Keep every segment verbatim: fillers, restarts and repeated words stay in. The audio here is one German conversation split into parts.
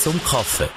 zum Kaffee.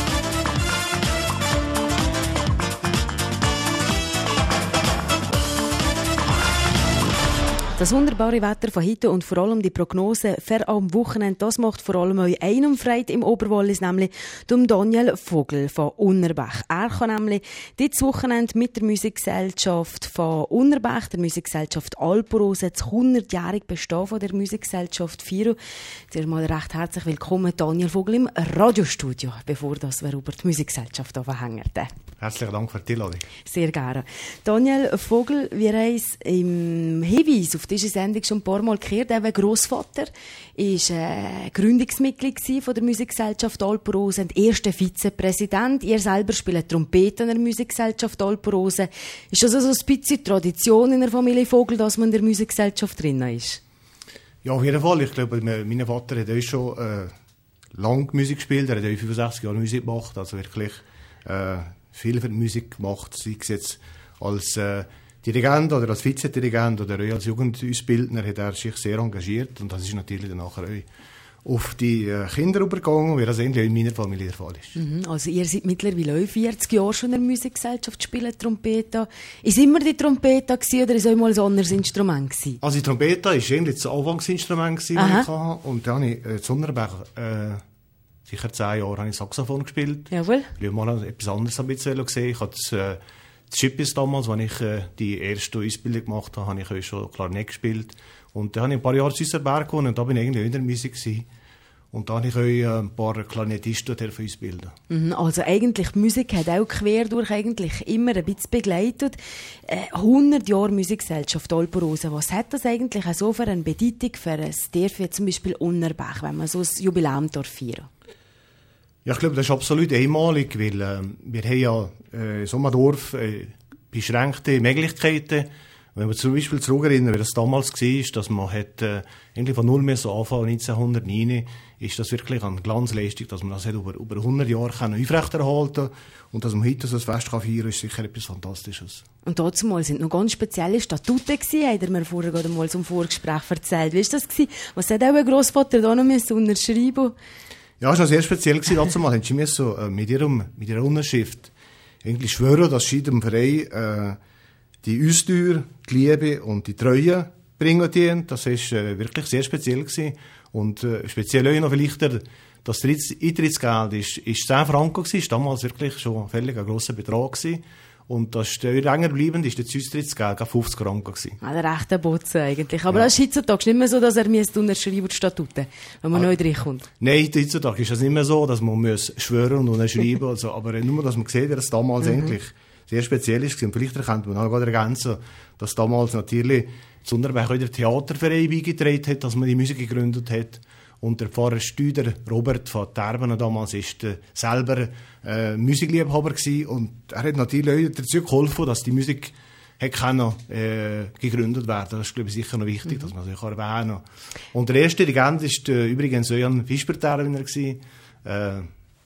Das wunderbare Wetter von heute und vor allem die Prognose für am Wochenende, das macht vor allem euch einen Freude im Oberwallis, nämlich dem Daniel Vogel von Unterbach. Er kann nämlich dieses Wochenende mit der Musikgesellschaft von Unterbach, der Musikgesellschaft Alporose, das hundertjährige Bestehen von der Musikgesellschaft feiern. Zuerst mal recht herzlich willkommen, Daniel Vogel, im Radiostudio, bevor das wir über die Musikgesellschaft anhängen. Herzlichen Dank für die Einladung. Sehr gerne. Daniel Vogel, wir haben es im Hinweis auf diese Sendung schon ein paar Mal gehört. Eben Grossvater war äh, Gründungsmitglied von der Musikgesellschaft Alporose und erster Vizepräsident. Ihr selber spielt Trompete in der Musikgesellschaft Alporose. Ist das also ein bisschen Tradition in der Familie Vogel, dass man in der Musikgesellschaft drin ist? Ja, auf jeden Fall. Ich glaube, mein Vater hat auch schon äh, lange Musik gespielt. Er hat auch fünfundsechzig Jahre Musik gemacht. Also wirklich äh, viel für die Musik gemacht. Sei es jetzt als äh, Dirigent oder als Vizedirigent oder auch als Jugendausbildner hat er sich sehr engagiert. Und das ist natürlich dann nachher auch auf die äh, Kinder übergegangen, wie das eigentlich in meiner Familie der Fall ist. Mhm, also ihr seid mittlerweile vierzig Jahre schon in der Musikgesellschaft, spielt Trompete. Ist immer die Trompete gewesen, oder ist es auch mal ein anderes Instrument gewesen? Also die Trompete war eigentlich das Anfangsinstrument, das ich hatte. Und dann habe ich äh, zu Unterbach, äh, sicher zehn Jahre habe ich Saxophon gespielt. Jawohl. Ich habe mal etwas anderes ein bisschen gesehen. Ich habe das, äh, das Schippis damals, als ich äh, die erste Ausbildung gemacht habe, habe ich auch schon Klarinett gespielt. Und dann habe ich ein paar Jahre in Süsserberg gewohnt und da bin ich eigentlich in der Musik gewesen. Und da habe ich auch äh, ein paar Klarinettisten ausbilden. Mhm, also eigentlich die Musik hat auch quer durch eigentlich immer ein bisschen begleitet. Äh, hundert Jahre Musikgesellschaft Alporose. Was hat das eigentlich auch so für eine Bedeutung für ein Dorf wie zum Beispiel Unterbach, wenn man so ein Jubiläum feiern? Ja, ich glaube, das ist absolut einmalig, weil äh, wir haben ja äh, in so einem Dorf äh, beschränkte Möglichkeiten. Wenn wir zum Beispiel zurückerinnern, wie das damals war, dass man hat, äh, eigentlich von null mehr so Anfang neunzehnhundertneun, ist das wirklich eine Glanzleistung, dass man das hat über, über hundert Jahre aufrechterhalten kann. Und dass man heute so ein Fest feiern kann, ist sicher etwas Fantastisches. Und dazu sind noch ganz spezielle Statuten gewesen, hat er mir vorher gerade mal zum Vorgespräch erzählt. Wie war das gewesen? Was hat auch ein Grossvater da noch unterschreiben? Ja, es war sehr speziell gewesen. Dazu mal haben sie mir so äh, mit ihrem, mit ihrer Unterschrift eigentlich schwören, dass sie dem Verein äh, die Ausdauer, die Liebe und die Treue bringen dienen. Das war äh, wirklich sehr speziell gewesen. Und äh, speziell auch noch vielleicht der, das Eintrittsgeld ist, ist zehn Franken gewesen. Das war damals wirklich schon ein völlig grosser Betrag gewesen. Und das ist länger bleibend, ist das Eintrittsgeld fünfzig Franken gewesen. Also recht ein Botzen eigentlich. Aber ja. Das ist heutzutage nicht mehr so, dass er unterschreiben Statuten, wenn man ah, neu reinkommt. Nein, heutzutage ist das nicht mehr so, dass man muss schwören und unterschreiben muss. Also, aber nur, dass man sieht, dass es damals mhm. eigentlich sehr speziell ist. Und vielleicht erkennt man auch gerade ergänzen, dass damals natürlich zu Unterbach auch der Theaterverein beigetragen hat, dass man die Musik gegründet hat. Und der Pfarrer Stüder, Robert von Terben, damals ist äh, selber äh, Musikliebhaber gewesen. Und er hat natürlich auch dazu geholfen, dass die Musik hat können, äh, gegründet werden. Das ist, glaube ich, sicher noch wichtig, mhm. dass man das erwähnen kann. Und der erste Dirigent war äh, übrigens Jan Fischer-Terbener gewesen. Äh,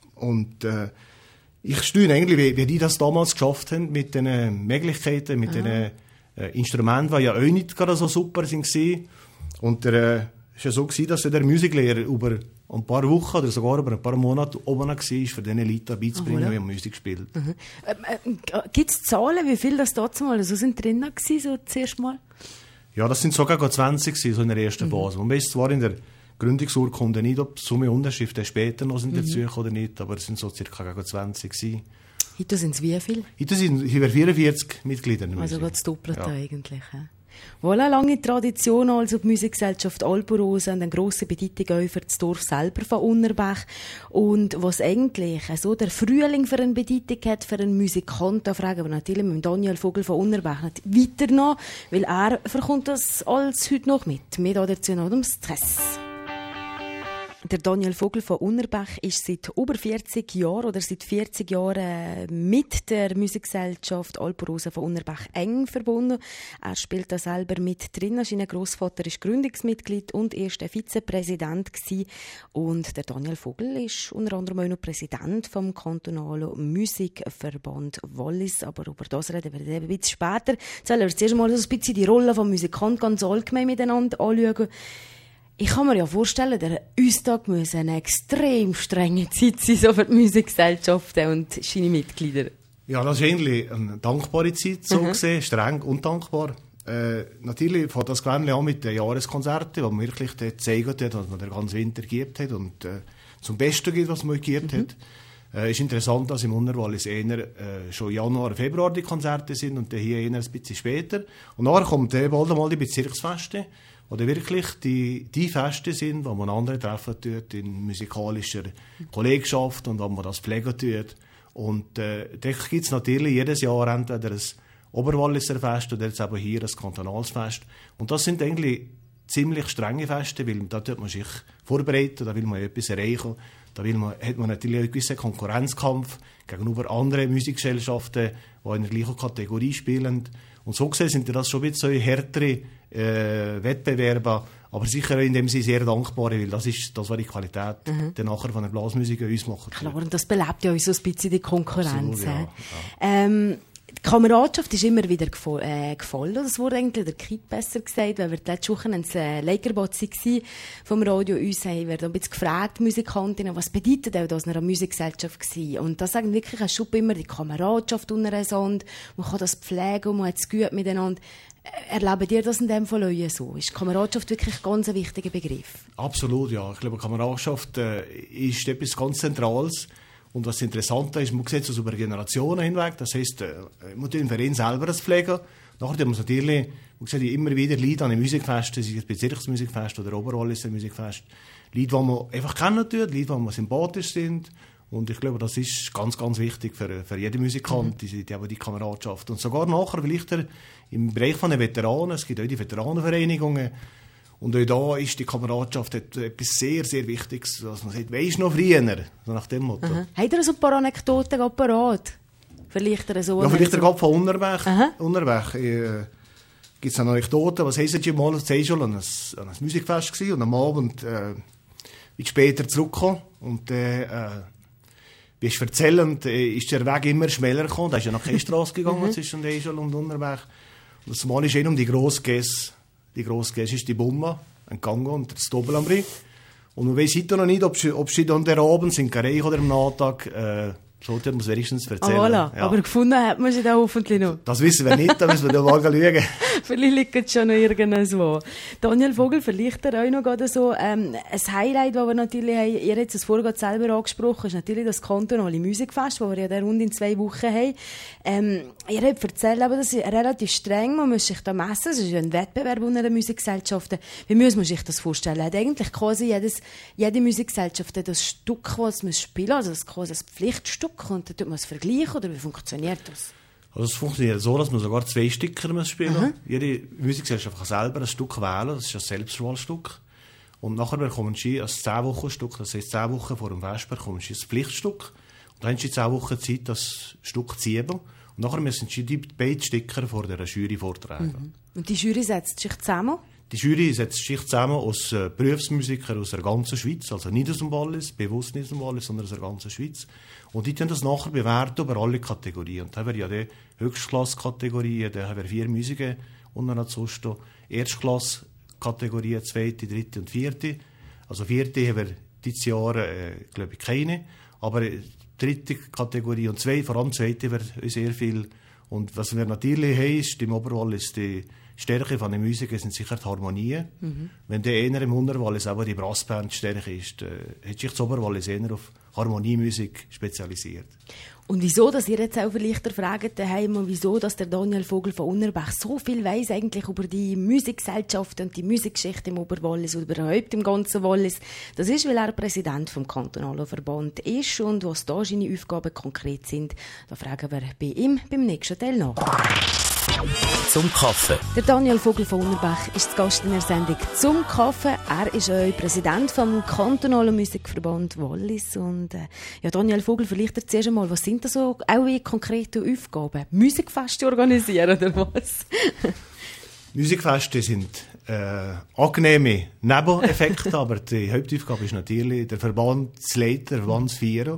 und äh, ich staune eigentlich, wie, wie die das damals geschafft haben, mit den äh, Möglichkeiten, mit ah. den äh, Instrumenten, die ja auch nicht gerade so super waren. Und der äh, es war ja so, dass der Musiklehrer über ein paar Wochen oder sogar über ein paar Monate oben war, für diese Leute beizubringen, wie man Musik spielt. Mhm. Ähm, äh, Gibt es Zahlen, wie viel das dazu mal so sind drin war, so zuerst mal? Ja, das sind sogar zwanzig so in der ersten Phase. Mhm. Man weiß zwar in der Gründungsurkunde nicht, ob Summe Unterschriften später noch sind dazu mhm. oder nicht, aber es sind so circa zwanzig gewesen. Heute sind es wie viel? Heute sind über vierundvierzig Mitglieder. Also geht das Doppelte ja. eigentlich. He? Voilà, lange Tradition, also die Musikgesellschaft Alporose und eine grosse Bedeutung auch für das Dorf selber von Unterbach. Und was eigentlich so der Frühling für eine Bedeutung hat, für einen Musikant, da fragen wir natürlich mit Daniel Vogel von Unterbach nicht weiter noch, weil er verkommt das alles heute noch mit. Mit dazu noch um Stress. Der Daniel Vogel von Unterbach ist seit über vierzig Jahren oder seit vierzig Jahren mit der Musikgesellschaft Alporose von Unterbach eng verbunden. Er spielt da selber mit drin. Sein Grossvater ist Gründungsmitglied und erster Vizepräsident gewesen. Und der Daniel Vogel ist unter anderem auch noch Präsident vom kantonalen Musikverband Wallis. Aber über das reden wir ein bisschen später. Jetzt wollen wir zuerst mal so ein bisschen die Rolle des Musikanten ganz allgemein miteinander anschauen. Ich kann mir ja vorstellen, der Austag muss eine extrem strenge Zeit sein, so für die Musikgesellschaften und seine Mitglieder. Ja, das ist eigentlich eine dankbare Zeit, so mhm. gesehen, streng und dankbar. Äh, natürlich fängt das Gewinn an mit den Jahreskonzerten, wo man wirklich zeigen hat, was man den ganzen Winter gegeben hat und äh, zum Besten gibt, was man gegeben mhm. hat. Es äh, ist interessant, dass im Unterwallis eher äh, schon Januar, Februar die Konzerte sind und hier eher ein bisschen später. Und nachher kommt äh, bald einmal die Bezirksfeste, wo dann wirklich die, die Feste sind, wo man andere treffen tut in musikalischer Kollegschaft und wo man das pflegen tut. Und äh, da gibt es natürlich jedes Jahr entweder ein Oberwalliser Fest oder jetzt eben hier ein Kantonalsfest. Und das sind eigentlich ziemlich strenge Feste, weil da tut man sich vorbereiten, da will man etwas erreichen. Da will man, hat man natürlich einen gewissen Konkurrenzkampf gegenüber anderen Musikgesellschaften, die in der gleichen Kategorie spielen. Und so gesehen sind das schon ein bisschen härtere äh, Wettbewerbe, aber sicher in dem sie sehr dankbar, weil das ist das, was die Qualität mhm. dann nachher von der Blasmusik uns macht. Klar, und das belebt ja auch so ein bisschen die Konkurrenz. Absolut, ja, ja. Ähm, die Kameradschaft ist immer wieder gefo- äh, gefallen. Das wurde eigentlich der Kit besser gesagt, weil wir letzte Woche ins äh, Lakerbotzi waren vom Radio. Uns haben wir da ein bisschen gefragt, Musikantinnen, was bedeutet auch das in einer Musikgesellschaft war. Und das sagen wirklich ein Schub immer die Kameradschaft untereinander. Man kann das pflegen und man hat es gut miteinander. Erlebt ihr das in dem Fall auch so? Ist Kameradschaft wirklich ein ganz wichtiger Begriff? Absolut, ja. Ich glaube, Kameradschaft äh, ist etwas ganz Zentrales. Und was interessant ist, man sieht es über Generationen hinweg. Das heisst, äh, man tut im Verein selber das pflegen. Nachher muss man natürlich, man sieht immer wieder Leute an den Musikfesten, sei es Bezirksmusikfest oder Oberwalliser Musikfest. Leute, die man einfach kennen tut, Leute, die man sympathisch sind. Und ich glaube, das ist ganz, ganz wichtig für, für jeden Musikant, mhm. die, die, die Kameradschaft. Und sogar nachher vielleicht im Bereich von den Veteranen, es gibt auch die Veteranenvereinigungen. Und auch da ist die Kameradschaft etwas sehr, sehr Wichtiges, dass man sagt, weisst du noch früher, so nach dem Motto. Aha. Habt ihr so ein paar Anekdoten parat? Vielleicht so ja, vielleicht gerade von Unterweg. Unterweg äh, gibt es eine Anekdote, was heisst du mal, das war schon an ein, an ein Musikfest gewesen, und am Abend äh, bin ich später zurückgekommen und äh, äh, wie ich erzählend, äh, ist der Weg immer schneller gekommen, da ist ja nach Kestrasse gegangen mhm. zwischen Eichel und Unterweg. Und das Mal ist eh um die Grossgäste. Die Grossgäste ist die Bumma entgangen und das Doppelambri. Und man weiss heute noch nicht, ob sie, ob sie dann der Abend sind, Reich oder am Nachmittag, äh, sollte man es wenigstens erzählen. Ah, voilà. Ja. Aber gefunden hat man sie da hoffentlich noch. Das wissen wir nicht, da müssen wir mal schauen. Vielleicht liegt es schon noch irgendwo. Daniel Vogel, vielleicht euch noch gerade so ähm, ein Highlight, das wir natürlich haben, ihr habt es vorhin selber angesprochen, ist natürlich das kantonale Musikfest, das wir ja rund in zwei Wochen haben. Ähm, ihr habt erzählt, aber das ist relativ streng, man muss sich da messen, es ist ja ein Wettbewerb unter den Musikgesellschaften. Wie muss man sich das vorstellen? Hat eigentlich quasi jedes, jede Musikgesellschaft das Stück, das man spielen muss, also das quasi ein Pflichtstück, und dann tut man es vergleichen, oder wie funktioniert das? Also es funktioniert so, dass man sogar zwei Stücker spielen muss. Jede Musikgesellschaft kann selber ein Stück wählen, das ist ein Selbstwahlstück. Und nachher bekommen sie ein zehn-Wochen-Stück, das heisst zehn Wochen vor dem Fest bekommen sie ein Pflichtstück. Und dann haben sie zehn Wochen Zeit, das Stück zu ziehen. Und nachher müssen sie die beiden Sticker vor der Jury vortragen. Mhm. Und die Jury setzt sich zusammen? Die Jury setzt sich zusammen aus äh, Berufsmusikern aus der ganzen Schweiz, also nicht aus dem Wallis, bewusst nicht aus dem Wallis, sondern aus der ganzen Schweiz. Und die tun das nachher bewerten über alle Kategorien. Und da haben wir ja die Höchstklasse-Kategorien, da haben wir vier Musiker unten dazu stehen. Erstklasse-Kategorien, zweite, dritte und vierte. Also vierte haben wir dieses Jahr, äh, glaube ich, keine. Aber äh, dritte Kategorie und zwei, vor allem zweite, haben wir sehr viel. Und was wir natürlich haben, ist im Oberwallis die Stärke von den Musikern sind sicher die Harmonien. Mhm. Wenn der einer im Unterwallis aber die Brassband Stärke ist, äh, hat sich das Oberwallis eher auf Harmoniemusik spezialisiert. Und wieso, dass ihr jetzt auch vielleicht fragt daheim, und wieso, dass der Daniel Vogel von Unterbach so viel weiss eigentlich über die Musikgesellschaft und die Musikgeschichte im Oberwallis oder überhaupt im ganzen Wallis, das ist, weil er Präsident vom kantonalen Verband ist, und was da seine Aufgaben konkret sind, da fragen wir bei ihm beim nächsten Teil nach. Zum Kaffee. Der Daniel Vogel von Unterbach ist zu Gast in der Sendung «Zum Kaffee». Er ist auch Präsident vom kantonalen Musikverband Wallis. Und äh, ja, Daniel Vogel, vielleicht erzählst du mal, was sind das so auch wie konkrete Aufgaben? Musikfeste organisieren oder was? Musikfeste sind äh, angenehme Nebeneffekte, aber die Hauptaufgabe ist natürlich, der Verband zu leiten, der Verband zu feiern.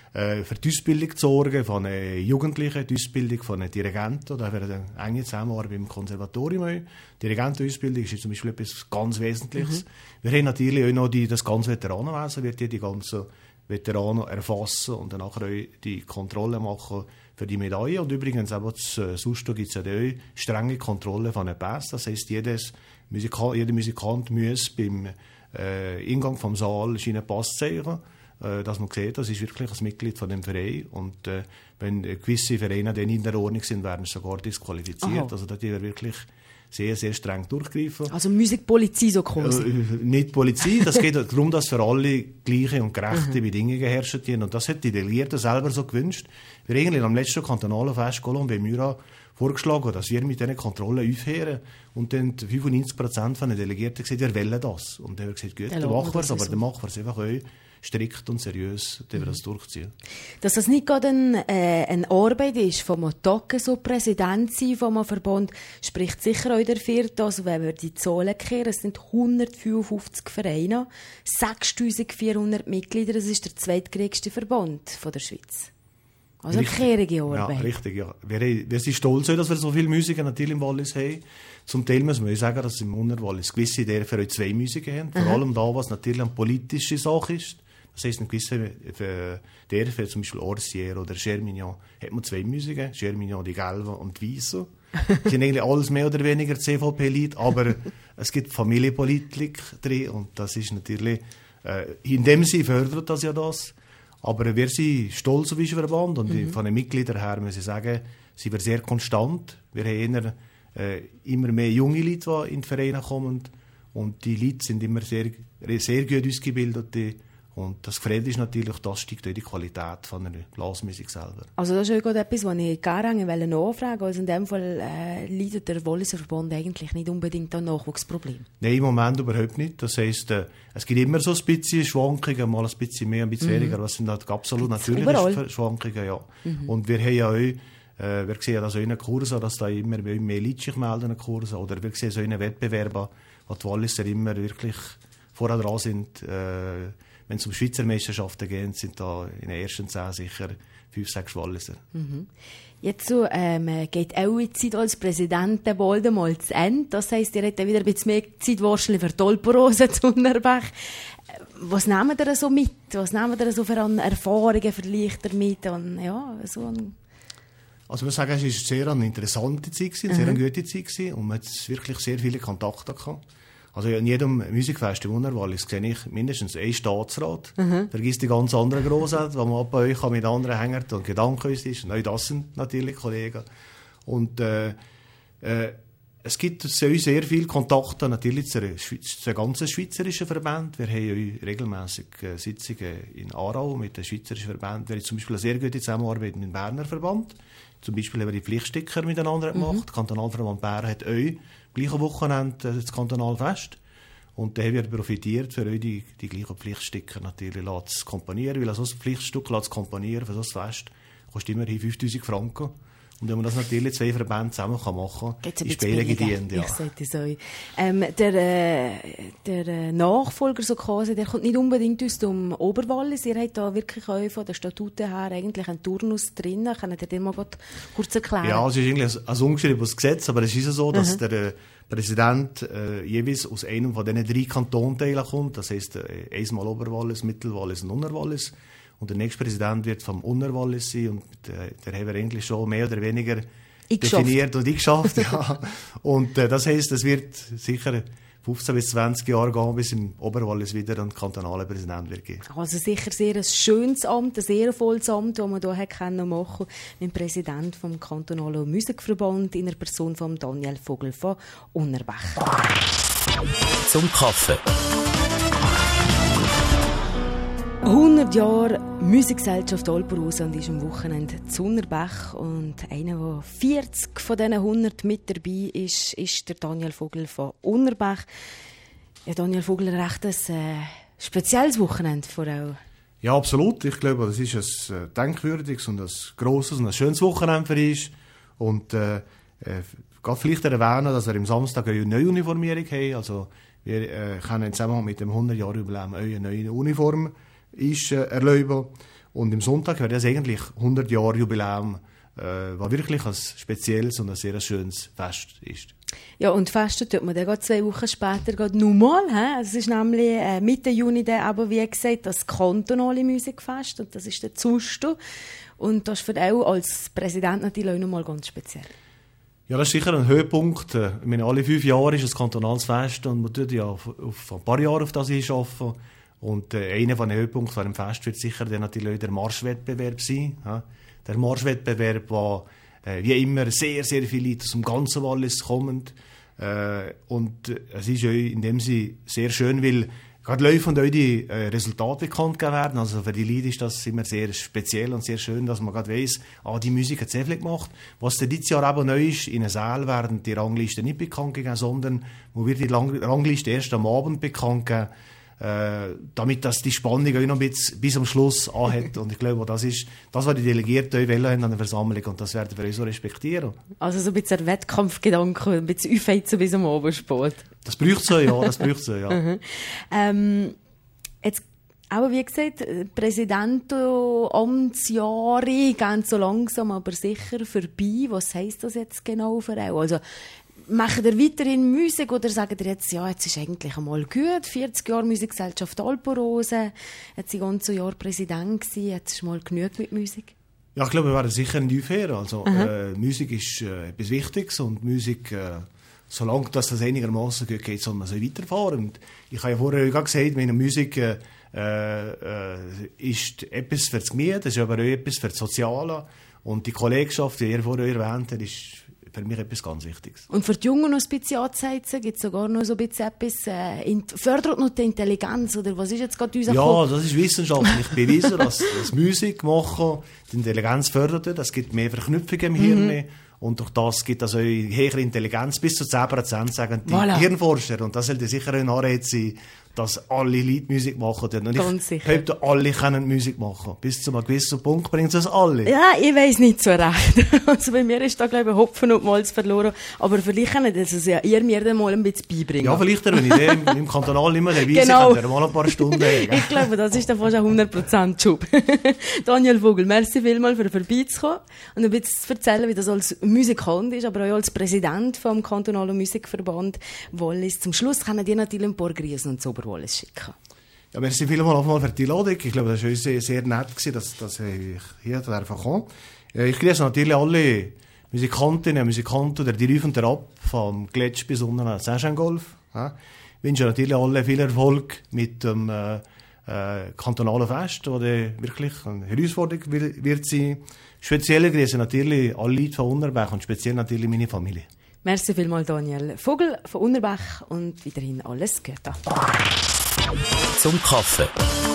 äh, für die Ausbildung zu sorgen von den Jugendlichen, die Ausbildung von den Dirigenten. Da haben wir eine enge Zusammenarbeit im Konservatorium. Die Dirigentenausbildung ist zum Beispiel etwas ganz Wesentliches. Mhm. Wir haben natürlich auch noch die, das ganze Veteranenwesen, wird hier die ganzen Veteranen erfassen und dann nachher auch die Kontrolle machen für die Medaille. Und übrigens auch sonst gibt es ja auch strenge Kontrolle von den Pässen. Das heisst, jedes Musikal, jeder Musikant muss beim äh, Eingang vom Saal einen Pass zeigen, äh, dass man sieht, das ist wirklich ein Mitglied von dem Verein. Und äh, wenn gewisse Vereine dann in der Ordnung sind, werden sie sogar disqualifiziert. Aha. Also da die wir wirklich sehr, sehr streng durchgreifen. Also Musikpolizei so quasi? Äh, nicht Polizei, das geht darum, dass für alle gleiche und gerechte Bedingungen herrschen. Und das hat die Delegierten selber so gewünscht. Wir haben eigentlich am letzten kantonalen Fest Colombia Myra vorgeschlagen, dass wir mit diesen Kontrollen aufhören. Und dann fünfundneunzig Prozent von den Delegierten gesagt, wir wollen das. Und dann haben wir gesagt, gut, dann machen wir es, aber dann machen wir es einfach auch strikt und seriös, dass wir das durchziehen. Dass das nicht gerade eine, äh, eine Arbeit ist, von einem Tag so Präsident sein von einem Verband, spricht sicher auch dafür, dass, wenn wir die Zahlen kehren, es sind hundertfünfundfünfzig Vereine, sechstausendvierhundert Mitglieder, das ist der zweitgrößte Verband von der Schweiz. Also eine kehrige Arbeit. Ja, richtig, ja. Wir, wir sind stolz, dass wir so viele Musiker natürlich im Wallis haben. Zum Teil muss man sagen, dass im Unterwallis gewisse Dörfer auch zwei Musiker haben. Vor Aha. allem da, was natürlich eine politische Sache ist. Das heisst, in gewissen Dörfern, zum Beispiel Orsier oder Germignon, hat man zwei Musiker. Germignon, die Gelben und die Weißen. Das sind eigentlich alles mehr oder weniger C V P-Leute, aber es gibt Familienpolitik drin und das ist natürlich, äh, in dem Sinne fördert das ja das. Aber wir sind stolz auf unseren Verband und mhm. von den Mitgliedern her muss ich sagen, sind wir sehr konstant. Wir haben eher, äh, immer mehr junge Leute, die in die Vereine kommen und die Leute sind immer sehr, sehr gut ausgebildet. Und das Gefreut ist natürlich, das steigt auch die Qualität von der Blasmusik selber. Also das ist auch gerade etwas, was ich gerne nachfragen wollte. Also in dem Fall äh, leidet der Walliser Verband eigentlich nicht unbedingt an Nachwuchsproblem? Nein, im Moment überhaupt nicht. Das heisst, äh, es gibt immer so ein bisschen Schwankungen, mal ein bisschen mehr, ein bisschen mhm. weniger. Das sind halt absolut natürliche Schwankungen, ja. Mhm. Und wir haben ja auch, äh, wir sehen ja das auch in den Kursen, dass da immer mehr Leute sich melden in den Kursen. Oder wir sehen so in den Wettbewerben, wo die Walliser immer wirklich vorher dran sind, äh, wenn es um Schweizer Meisterschaften geht, sind da in den ersten zehn sicher fünf, sechs Walliser. Mhm. Jetzt so, ähm, geht eure Zeit als Präsident bald einmal zu Ende. Das heisst, ihr habt wieder ein bisschen mehr Zeit wahrscheinlich für die Olperose zu Unterbach. Was nehmt ihr so mit? Was nehmt ihr so für Erfahrungen vielleicht damit? Und, ja, so ein also ich muss sagen, es war sehr eine interessante Zeit, eine sehr eine gute Zeit und man hat wirklich sehr viele Kontakte gehabt. Also in jedem Musikfest im Unterwallis sehe ich mindestens einen Staatsrat. Mhm. Vergiss die ganz anderen Grossräte, wo man bei euch mit anderen hängt und Gedanken ist. Und das sind natürlich Kollegen. Und äh, äh, es gibt sehr, sehr viele Kontakte natürlich zu den ganzen schweizerischen Verbänden. Wir haben regelmässig äh, Sitzungen in Aarau mit den schweizerischen Verbänden. Wir haben zum Beispiel eine sehr gute Zusammenarbeit mit dem Berner Verband. Zum Beispiel haben wir die Pflichtsticker miteinander gemacht. Mhm. Der Kantonalverband Bern hat euch gleiche Wochenende das Kantonalfest. Und da haben wir profitiert, für euch die, die gleichen Pflichtsticker natürlich zu komponieren. Weil so ein Pflichtstück zu komponieren für so ein Fest kostet immerhin fünftausend Franken. Und wenn man das natürlich zwei Verbände zusammen machen kann, ist Spiele gedient. Ja. Ich sage das euch. Ähm, der, äh, der Nachfolger so quasi, der kommt nicht unbedingt aus dem Oberwallis. Ihr habt da wirklich auch von den Statuten her eigentlich einen Turnus drin. Könnt ihr den mal kurz erklären? Ja, es ist eigentlich ein, ein ungeschriebenes Gesetz, aber es ist so, dass mhm. der äh, Präsident äh, jeweils aus einem von diesen drei Kantonteilen kommt. Das heisst, äh, einmal Oberwallis, Mittelwallis und Unterwallis. Und der nächste Präsident wird vom Unterwallis sein. Und äh, der haben wir eigentlich schon mehr oder weniger ich definiert und eingeschafft. Ja. Und äh, das heisst, es wird sicher fünfzehn bis zwanzig Jahre gehen, bis im Oberwallis wieder ein kantonaler Präsident wird geben. Also sicher sehr ein schönes Amt, ein sehr volles Amt, das man hier machen konnte mit dem Präsident vom kantonalen Musikverband in der Person von Daniel Vogel von Unterbach. Zum Kaffee. hundert Jahre Musikgesellschaft Olperhausen ist am Wochenende zu Unterbach und einer, der vierzig von diesen hundert mit dabei ist, ist der Daniel Vogel von Unterbach. Ja, Daniel Vogel, recht ein äh, spezielles Wochenende vor allem. Ja, absolut. Ich glaube, das ist ein denkwürdiges und ein grosses und ein schönes Wochenende für uns. Und äh, äh, ich vielleicht erwähnen, dass wir am Samstag eine neue Uniformierung haben. Also wir äh, können zusammen mit dem hundert Jahre Jubiläum eine neue Uniform ist, äh, erlauben. Und im Sonntag wäre das eigentlich hundert Jahre Jubiläum, äh, was wirklich ein spezielles und ein sehr schönes Fest ist. Ja, und festen tut man dann gerade zwei Wochen später gerade nochmal. Es ist nämlich äh, Mitte Juni dann aber, wie gesagt, das kantonale Musikfest. Und das ist der Zusto. Und das ist für dich auch als Präsident natürlich auch nochmal ganz speziell. Ja, das ist sicher ein Höhepunkt. Ich meine, alle fünf Jahre ist ein kantonales Fest und man tut ja auf, auf ein paar Jahre auf das arbeiten. Und äh, einer von den Höhepunkten von dem Fest wird sicher dann natürlich der Marschwettbewerb sein. Ja? Der Marschwettbewerb, wo äh, wie immer sehr, sehr viele Leute aus dem ganzen Wallis kommen. Äh, und äh, es ist ja in dem Sinne sehr schön, weil gerade laufend auch die äh, Resultate bekannt gegeben werden. Also für die Leute ist das immer sehr speziell und sehr schön, dass man gerade weiss, ah, die Musik hat sehr viel gemacht. Was dieses Jahr eben neu ist, in einem Saal werden die Ranglisten nicht bekannt gegeben, sondern wo wird die Lang- Rangliste erst am Abend bekannt gegeben, äh, damit das die Spannung auch noch ein bisschen bis zum Schluss anhat. Und ich glaube, das ist das, was die Delegierten auch wollen an der Versammlung, und das werden wir auch so respektieren. Also so ein bisschen ein Wettkampfgedanke, ein bisschen aufheizen bis am Abendsport. Das braucht es ja, das braucht es ja. Mhm. Ähm, jetzt, aber wie gesagt, Präsidentenamtsjahre gehen so langsam, aber sicher vorbei. Was heisst das jetzt genau für euch? Also, macht ihr weiterhin Musik oder sagt ihr jetzt, ja, jetzt ist eigentlich einmal gut, vierzig Jahre Musikgesellschaft Alpenrose, jetzt die ganze Jahr Präsident gewesen, jetzt ist mal genug mit Musik? Ja, ich glaube, wir werden sicher nicht aufhören. Also, äh, Musik ist äh, etwas Wichtiges und Musik, äh, solange das, das einigermaßen gut geht, soll man so weiterfahren. Und ich habe ja vorher auch gesagt, meine Musik äh, äh, ist etwas für das Gemüt, das ist aber auch etwas für das Soziale. Und die Kollegschaft, die ihr vorher erwähnt habt, ist für mich etwas ganz Wichtiges. Und für die Jungen noch ein bisschen anzuheizen, gibt es sogar noch so ein bisschen etwas, äh, in, fördert noch die Intelligenz, oder was ist jetzt gerade unser Ja, Kopf? das ist wissenschaftlich bewiesen, dass das Musik machen die Intelligenz fördert, es gibt mehr Verknüpfungen im Hirn. Mhm. Und durch das gibt es also höhere Intelligenz, bis zu zehn Prozent, sagen die voilà. Hirnforscher. Und das sollte sicher ein Anreiz sein, dass alle Leute Musik machen. Und ganz ich sicher. glaube, alle können Musik machen. Bis zu einem gewissen Punkt bringt es alle. Ja, ich weiss nicht so recht. Also bei mir ist da, glaube ich, Hopfen und Malz verloren. Aber vielleicht könnt ihr das ja ihr mir dann mal ein bisschen beibringen. Ja, vielleicht, wenn ich den im, im Kantonal nicht mehr dabei genau. bin, mal ein paar Stunden haben. Ich glaube, das ist dann fast ein hundert Prozent Job. Daniel Vogel, merci vielmals für vorbeizukommen und ein bisschen zu erzählen, wie das als Musikant ist, aber auch als Präsident vom Kantonalen Musikverband Wallis. Zum Schluss können dir natürlich ein paar Grüße und Zauberwallis schicken. Ja, merci vielmals mal für die Einladung. Ich glaube, das war sehr, sehr nett, dass, dass ich hier einfach komme. Ich grüße natürlich alle Musikantinnen und Musikanten der Dirif und der Ab, vom Gletsch bis unten an Saint-Jean-Golf. Ja. Ich wünsche natürlich alle viel Erfolg mit dem äh, äh, kantonalen Fest, das wirklich eine Herausforderung wird sein. Speziell grüße natürlich alle Leute von Unterbach und speziell natürlich meine Familie. Merci vielmals, Daniel Vogel von Unterbach, und weiterhin alles Gute. Zum Kaffee.